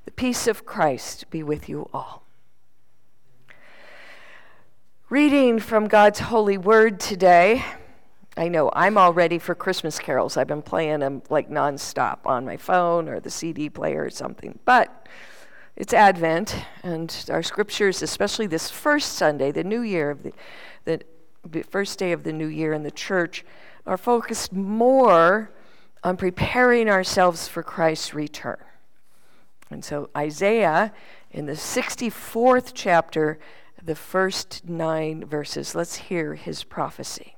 The peace of Christ be with you all. Reading from God's holy word today. I know I'm all ready for Christmas carols. I've been playing them like nonstop on my phone or the CD player or something. But it's Advent, and our scriptures, especially this first Sunday, the new year of the first day of the new year in the church, are focused more on preparing ourselves for Christ's return. And so Isaiah, in the 64th chapter, the first 9 verses, let's hear his prophecy.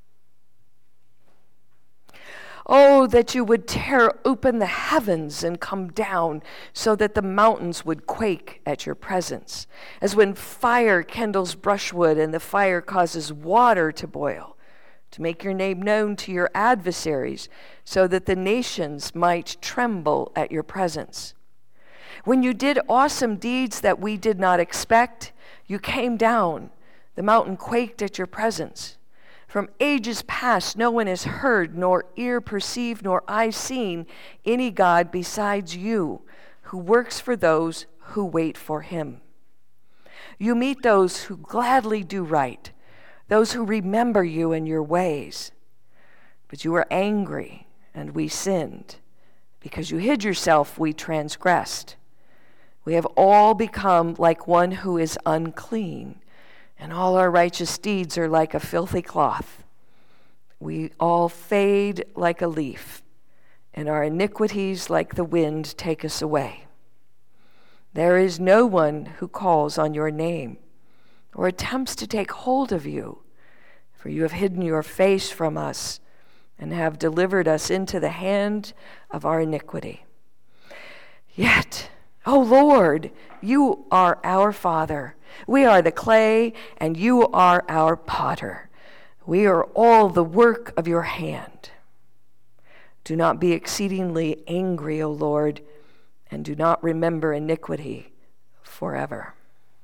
Oh, that you would tear open the heavens and come down so that the mountains would quake at your presence, as when fire kindles brushwood and the fire causes water to boil, to make your name known to your adversaries, so that the nations might tremble at your presence. When you did awesome deeds that we did not expect, you came down. The mountain quaked at your presence. From ages past, no one has heard, nor ear perceived, nor eye seen any God besides you, who works for those who wait for him. You meet those who gladly do right, those who remember you and your ways. But you were angry, and we sinned. Because you hid yourself, we transgressed. We have all become like one who is unclean, and all our righteous deeds are like a filthy cloth. We all fade like a leaf, and our iniquities like the wind take us away. There is no one who calls on your name or attempts to take hold of you, for you have hidden your face from us and have delivered us into the hand of our iniquity. Yet, O Lord, you are our Father. We are the clay, and you are our potter. We are all the work of your hand. Do not be exceedingly angry, O Lord, and do not remember iniquity forever.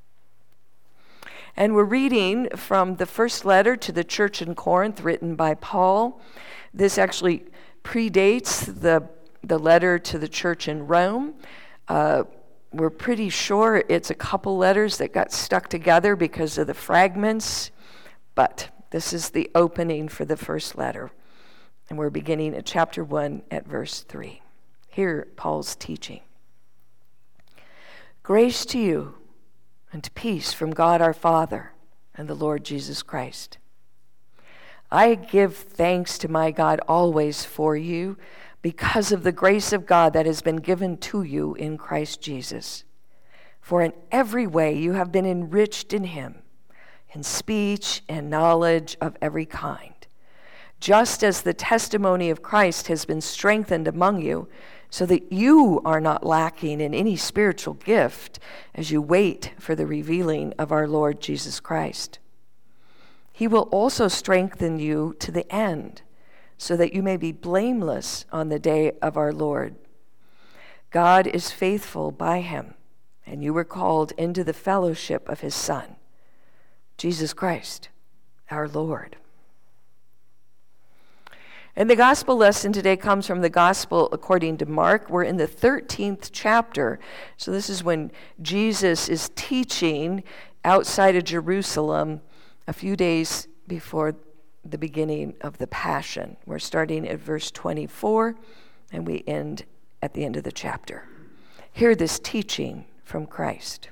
And we're reading from the first letter to the church in Corinth, written by Paul. This actually predates the letter to the church in Rome. We're pretty sure it's a couple letters that got stuck together because of the fragments, but this is the opening for the first letter. And we're beginning at chapter 1 at verse 3. Hear Paul's teaching. Grace to you and peace from God our Father and the Lord Jesus Christ. I give thanks to my God always for you, because of the grace of God that has been given to you in Christ Jesus. For in every way you have been enriched in him, in speech and knowledge of every kind, just as the testimony of Christ has been strengthened among you, so that you are not lacking in any spiritual gift as you wait for the revealing of our Lord Jesus Christ. He will also strengthen you to the end, so that you may be blameless on the day of our Lord. God is faithful by him, and you were called into the fellowship of his Son, Jesus Christ, our Lord. And the gospel lesson today comes from the gospel according to Mark. We're in the 13th chapter. So this is when Jesus is teaching outside of Jerusalem a few days before the beginning of the Passion. We're starting at verse 24, and we end at the end of the chapter. Hear this teaching from Christ.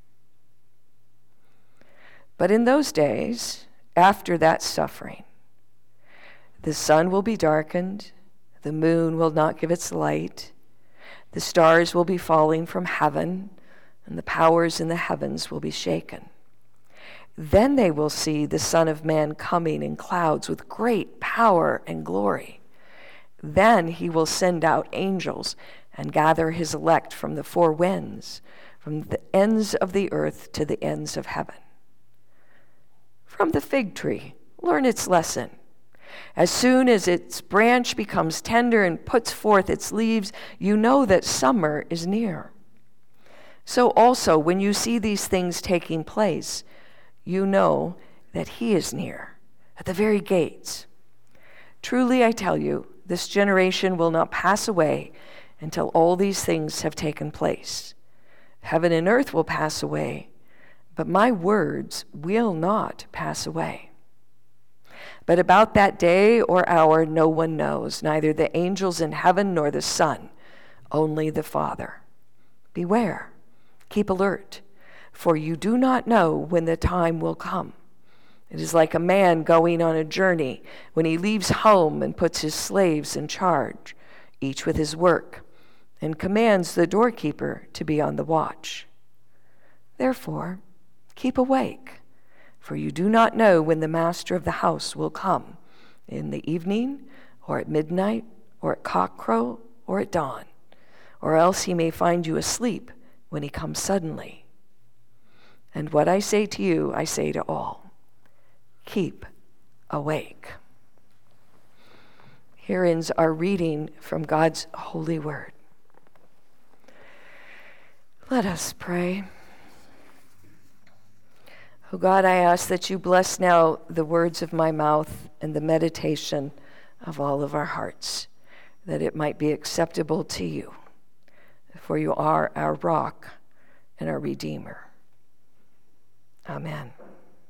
But in those days, after that suffering, the sun will be darkened, the moon will not give its light, the stars will be falling from heaven, and the powers in the heavens will be shaken. Then they will see the Son of Man coming in clouds with great power and glory. Then he will send out angels and gather his elect from the four winds, from the ends of the earth to the ends of heaven. From the fig tree, learn its lesson. As soon as its branch becomes tender and puts forth its leaves, you know that summer is near. So also, when you see these things taking place, you know that he is near, at the very gates. Truly, I tell you, this generation will not pass away until all these things have taken place. Heaven and earth will pass away, but my words will not pass away. But about that day or hour no one knows, neither the angels in heaven nor the Son, only the Father. Beware, keep alert, for you do not know when the time will come. It is like a man going on a journey when he leaves home and puts his slaves in charge, each with his work, and commands the doorkeeper to be on the watch. Therefore, keep awake, for you do not know when the master of the house will come, in the evening, or at midnight, or at cockcrow, or at dawn, or else he may find you asleep when he comes suddenly. And what I say to you, I say to all, keep awake. Here ends our reading from God's holy word. Let us pray. Oh God, I ask that you bless now the words of my mouth and the meditation of all of our hearts, that it might be acceptable to you, for you are our rock and our Redeemer. Amen.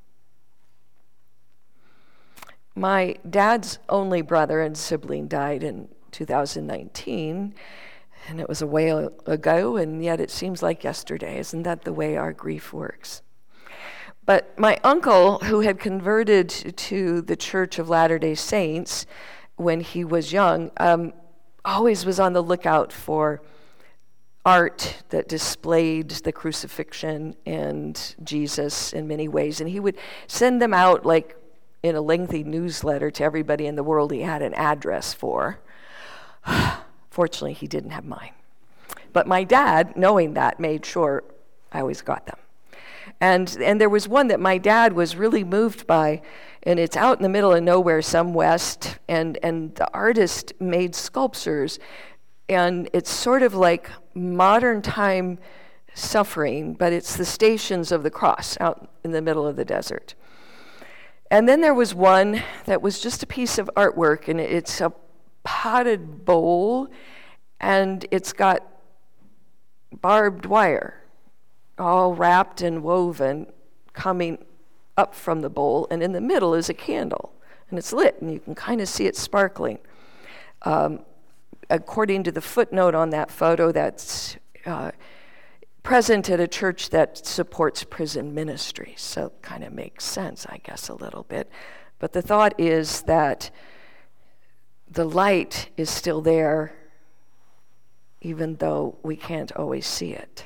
My dad's only brother and sibling died in 2019, and it was a while ago, and yet it seems like yesterday. Isn't that the way our grief works? But my uncle, who had converted to the Church of Latter-day Saints when he was young, always was on the lookout for art that displayed the crucifixion and Jesus in many ways. And he would send them out like in a lengthy newsletter to everybody in the world he had an address for. Fortunately, he didn't have mine. But my dad, knowing that, made sure I always got them. And there was one that my dad was really moved by, and it's out in the middle of nowhere, some west, and the artist made sculptures, and it's sort of like modern time suffering, but it's the Stations of the Cross out in the middle of the desert. And then there was one that was just a piece of artwork, and it's a potted bowl, and it's got barbed wire all wrapped and woven coming up from the bowl, and in the middle is a candle, and it's lit, and you can kind of see it sparkling. According to the footnote on that photo, that's present at a church that supports prison ministry, so it kind of makes sense, I guess, a little bit. But the thought is that the light is still there, even though we can't always see it.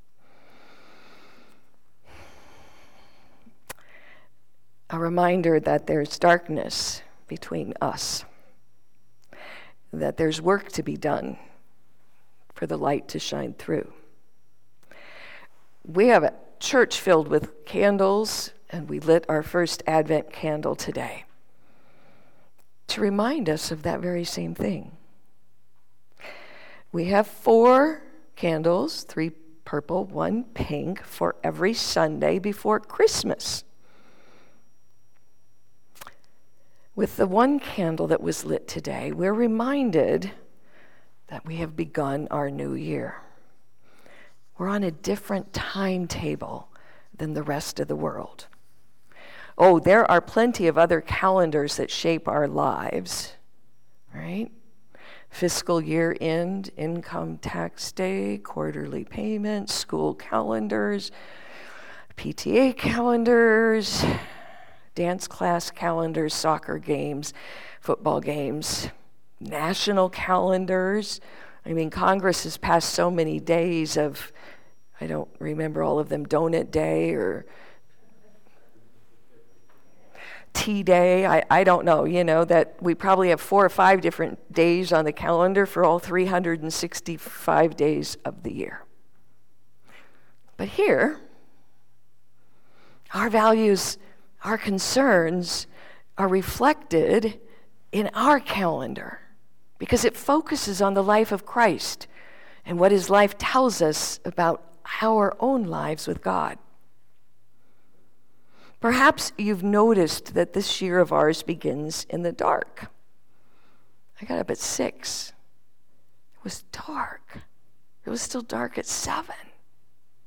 A reminder that there's darkness between us, that there's work to be done for the light to shine through. We have a church filled with candles, and we lit our first Advent candle today to remind us of that very same thing. We have 4 candles, 3 purple, 1 pink, for every Sunday before Christmas. With the 1 candle that was lit today, we're reminded that we have begun our new year. We're on a different timetable than the rest of the world. Oh, there are plenty of other calendars that shape our lives, right? Fiscal year end, income tax day, quarterly payments, school calendars, PTA calendars, dance class calendars, soccer games, football games, national calendars. I mean, Congress has passed so many days of, I don't remember all of them, Donut Day or Tea Day. I don't know, that we probably have 4 or 5 different days on the calendar for all 365 days of the year. But here, our values, our concerns are reflected in our calendar because it focuses on the life of Christ and what his life tells us about our own lives with God. Perhaps you've noticed that this year of ours begins in the dark. I got up at 6. It was dark. It was still dark at 7.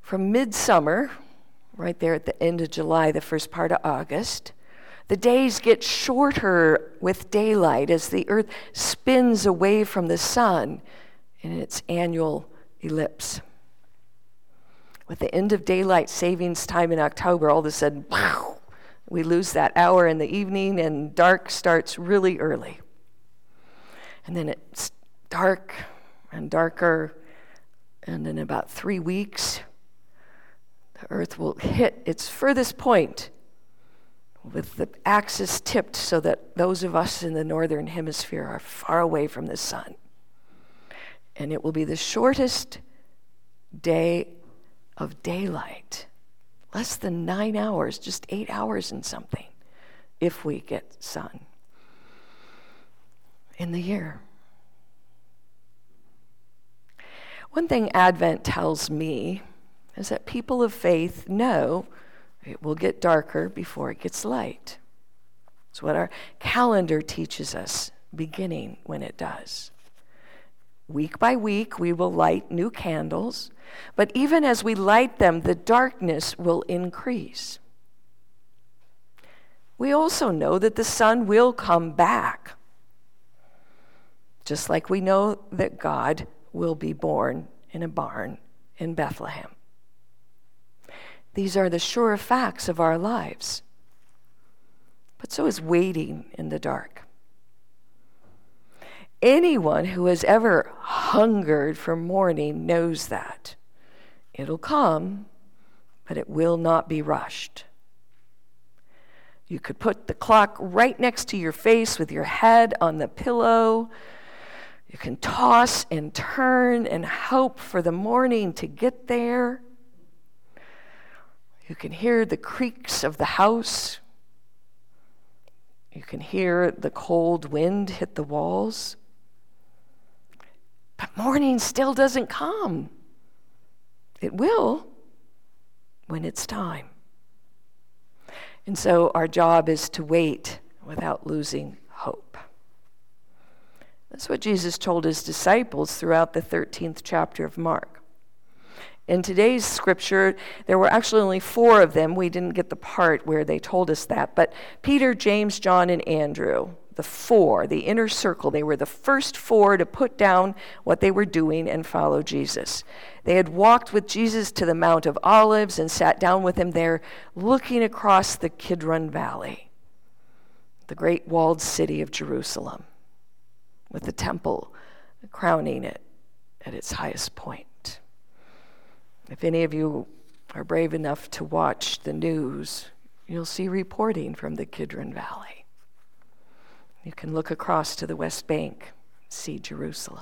From midsummer, right there at the end of July, the first part of August, the days get shorter with daylight as the earth spins away from the sun in its annual ellipse. With the end of daylight savings time in October, all of a sudden, wow, we lose that hour in the evening and dark starts really early. And then it's dark and darker, and in about 3 weeks, the earth will hit its furthest point with the axis tipped so that those of us in the northern hemisphere are far away from the sun. And it will be the shortest day of daylight, less than 9 hours, just 8 hours and something, if we get sun in the year. One thing Advent tells me is that people of faith know it will get darker before it gets light. It's what our calendar teaches us, beginning when it does. Week by week, we will light new candles, but even as we light them, the darkness will increase. We also know that the sun will come back, just like we know that God will be born in a barn in Bethlehem. These are the sure facts of our lives, but so is waiting in the dark. Anyone who has ever hungered for morning knows that. It'll come, but it will not be rushed. You could put the clock right next to your face with your head on the pillow. You can toss and turn and hope for the morning to get there. You can hear the creaks of the house. You can hear the cold wind hit the walls. But morning still doesn't come. It will when it's time. And so our job is to wait without losing hope. That's what Jesus told his disciples throughout the 13th chapter of Mark. In today's scripture, there were actually only 4 of them. We didn't get the part where they told us that. But Peter, James, John, and Andrew, the 4, the inner circle, they were the first 4 to put down what they were doing and follow Jesus. They had walked with Jesus to the Mount of Olives and sat down with him there, looking across the Kidron Valley, the great walled city of Jerusalem, with the temple crowning it at its highest point. If any of you are brave enough to watch the news, you'll see reporting from the Kidron Valley. You can look across to the West Bank, see Jerusalem.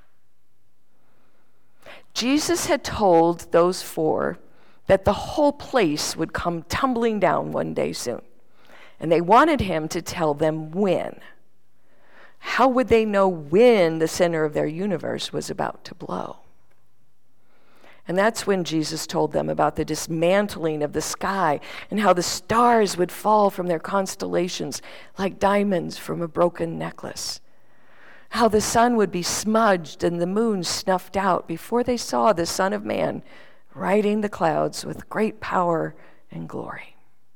Jesus had told those 4 that the whole place would come tumbling down one day soon. And they wanted him to tell them when. How would they know when the center of their universe was about to blow? And that's when Jesus told them about the dismantling of the sky and how the stars would fall from their constellations like diamonds from a broken necklace. How the sun would be smudged and the moon snuffed out before they saw the Son of Man riding the clouds with great power and glory.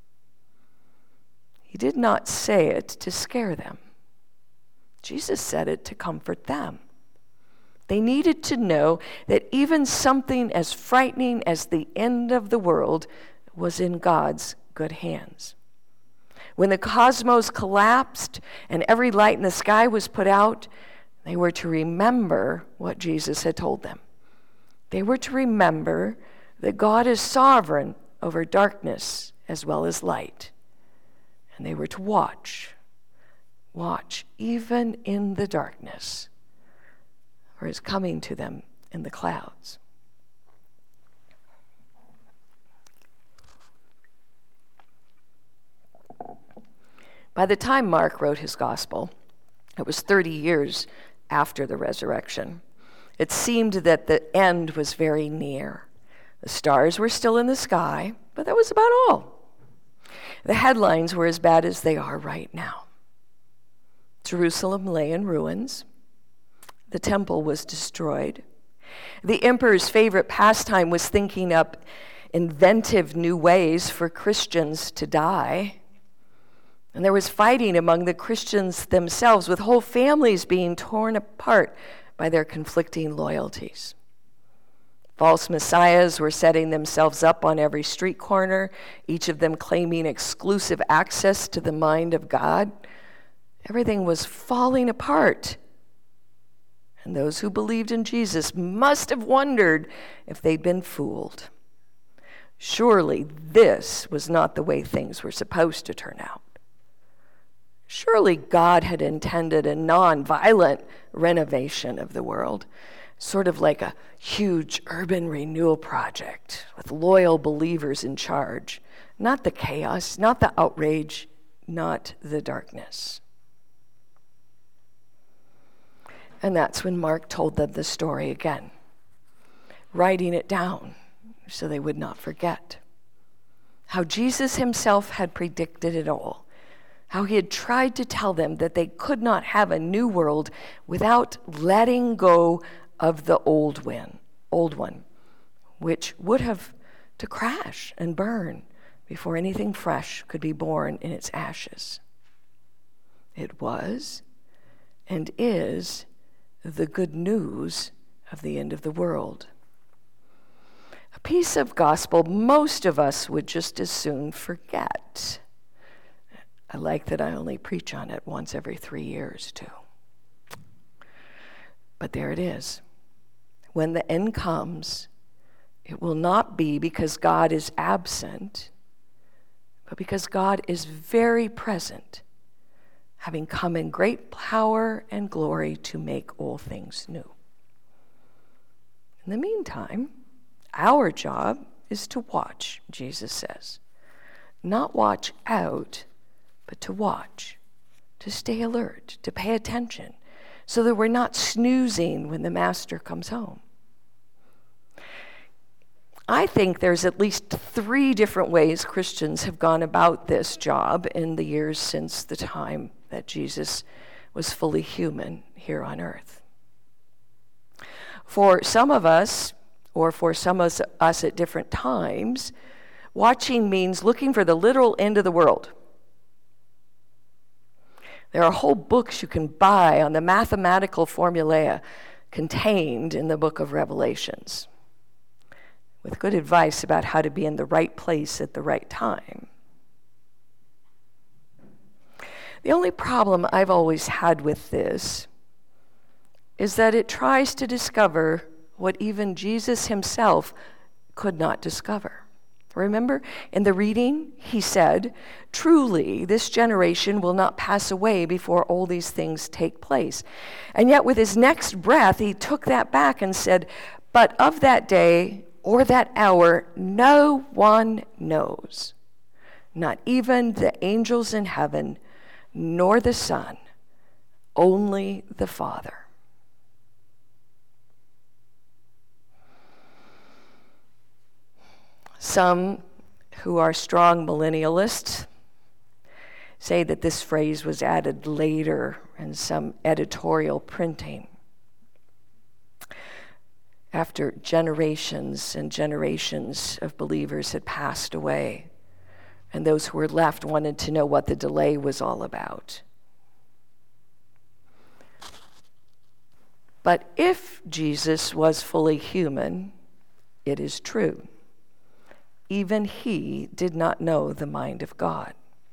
He did not say it to scare them. Jesus said it to comfort them. They needed to know that even something as frightening as the end of the world was in God's good hands. When the cosmos collapsed and every light in the sky was put out, they were to remember what Jesus had told them. They were to remember that God is sovereign over darkness as well as light. And they were to watch even in the darkness, for his coming to them in the clouds. By the time Mark wrote his gospel, it was 30 years after the resurrection. It seemed that the end was very near. The stars were still in the sky, but that was about all. The headlines were as bad as they are right now. Jerusalem lay in ruins. The temple was destroyed. The emperor's favorite pastime was thinking up inventive new ways for Christians to die. And there was fighting among the Christians themselves, with whole families being torn apart by their conflicting loyalties. False messiahs were setting themselves up on every street corner, each of them claiming exclusive access to the mind of God. Everything was falling apart. And those who believed in Jesus must have wondered if they'd been fooled. Surely this was not the way things were supposed to turn out. Surely God had intended a non-violent renovation of the world, sort of like a huge urban renewal project with loyal believers in charge. Not the chaos, not the outrage, not the darkness. And that's when Mark told them the story again, writing it down so they would not forget. How Jesus himself had predicted it all. How he had tried to tell them that they could not have a new world without letting go of the old one, which would have to crash and burn before anything fresh could be born in its ashes. It was and is the good news of the end of the world. A piece of gospel most of us would just as soon forget. I like that I only preach on it once every 3 years, too. But there it is. When the end comes, it will not be because God is absent, but because God is very present, having come in great power and glory to make all things new. In the meantime, our job is to watch, Jesus says. Not watch out, but to watch, to stay alert, to pay attention, so that we're not snoozing when the master comes home. I think there's at least 3 different ways Christians have gone about this job in the years since the time that Jesus was fully human here on earth. For some of us, or for some of us at different times, watching means looking for the literal end of the world. There are whole books you can buy on the mathematical formula contained in the book of Revelations, with good advice about how to be in the right place at the right time. The only problem I've always had with this is that it tries to discover what even Jesus himself could not discover. Remember, in the reading, he said, "Truly, this generation will not pass away before all these things take place." And yet with his next breath, he took that back and said, "But of that day or that hour, no one knows, not even the angels in heaven, nor the Son, only the Father." Some who are strong millennialists say that this phrase was added later in some editorial printing, after generations and generations of believers had passed away, and those who were left wanted to know what the delay was all about. But if Jesus was fully human, it is true. Even he did not know the mind of God.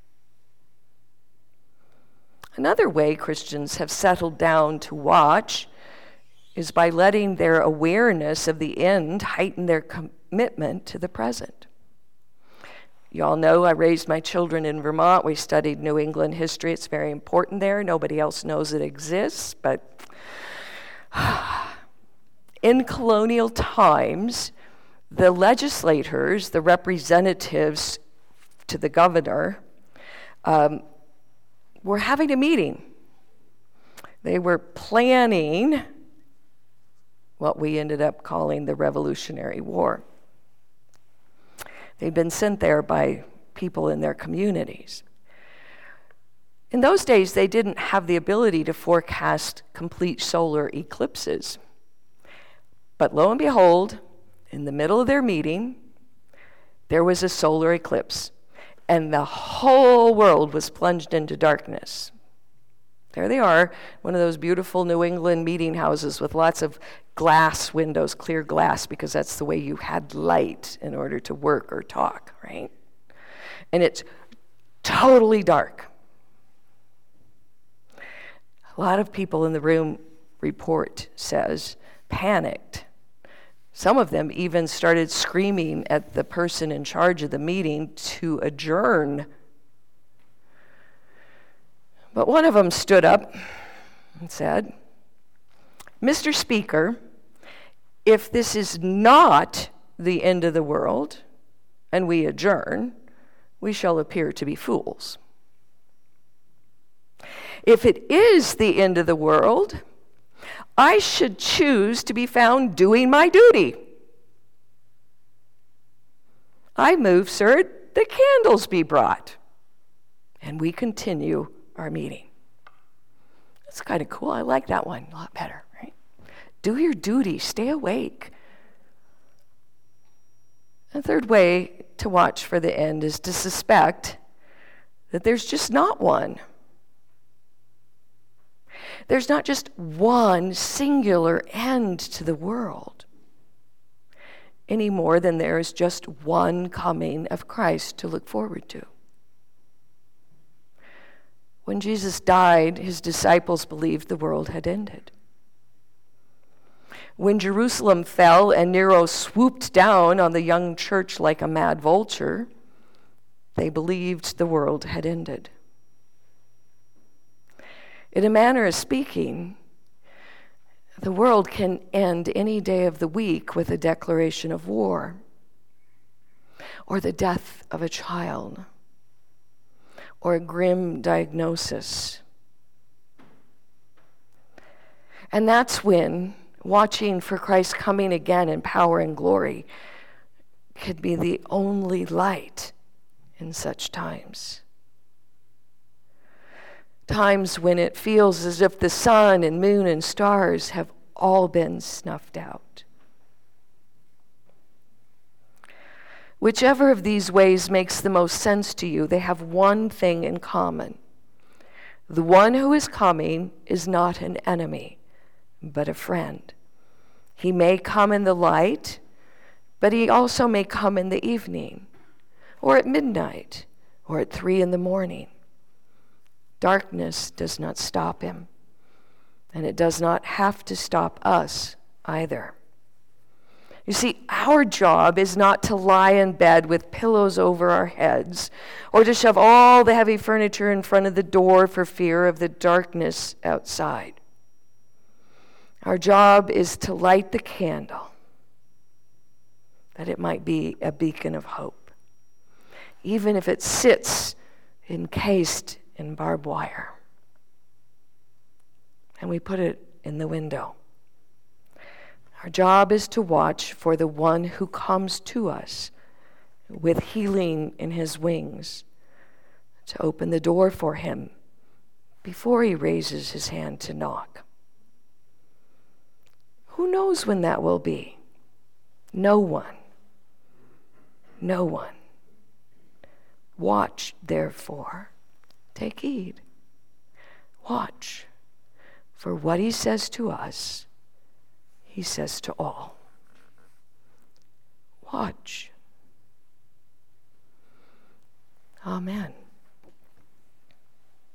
Another way Christians have settled down to watch is by letting their awareness of the end heighten their commitment to the present. You all know I raised my children in Vermont. We studied New England history. It's very important there. Nobody else knows it exists, but in colonial times, the legislators, the representatives to the governor, were having a meeting. They were planning what we ended up calling the Revolutionary War. They'd been sent there by people in their communities. In those days, they didn't have the ability to forecast complete solar eclipses. But lo and behold, in the middle of their meeting, there was a solar eclipse, and the whole world was plunged into darkness. There they are, one of those beautiful New England meeting houses with lots of glass windows, clear glass, because that's the way you had light in order to work or talk, right? And it's totally dark. A lot of people in the room, report says, panicked. Some of them even started screaming at the person in charge of the meeting to adjourn. But one of them stood up and said, "Mr. Speaker, if this is not the end of the world and we adjourn, we shall appear to be fools. If it is the end of the world, I should choose to be found doing my duty. I move, sir, the candles be brought, and we continue our meeting." That's kind of cool. I like that one a lot better, right? Do your duty. Stay awake. A third way to watch for the end is to suspect that there's just not one. There's not just one singular end to the world, any more than there is just one coming of Christ to look forward to. When Jesus died, his disciples believed the world had ended. When Jerusalem fell and Nero swooped down on the young church like a mad vulture, they believed the world had ended. In a manner of speaking, the world can end any day of the week with a declaration of war, or the death of a child, or a grim diagnosis. And that's when watching for Christ coming again in power and glory could be the only light in such times. Times when it feels as if the sun and moon and stars have all been snuffed out. Whichever of these ways makes the most sense to you, they have one thing in common. The one who is coming is not an enemy, but a friend. He may come in the light, but he also may come in the evening, or at midnight, or at 3 a.m. Darkness does not stop him, and it does not have to stop us either. You see, our job is not to lie in bed with pillows over our heads or to shove all the heavy furniture in front of the door for fear of the darkness outside. Our job is to light the candle that it might be a beacon of hope, even if it sits encased in barbed wire. And we put it in the window. Our job is to watch for the one who comes to us with healing in his wings, to open the door for him before he raises his hand to knock. Who knows when that will be? No one. No one. Watch, therefore. Take heed. Watch, for what he says to us, he says to all. Watch. Amen.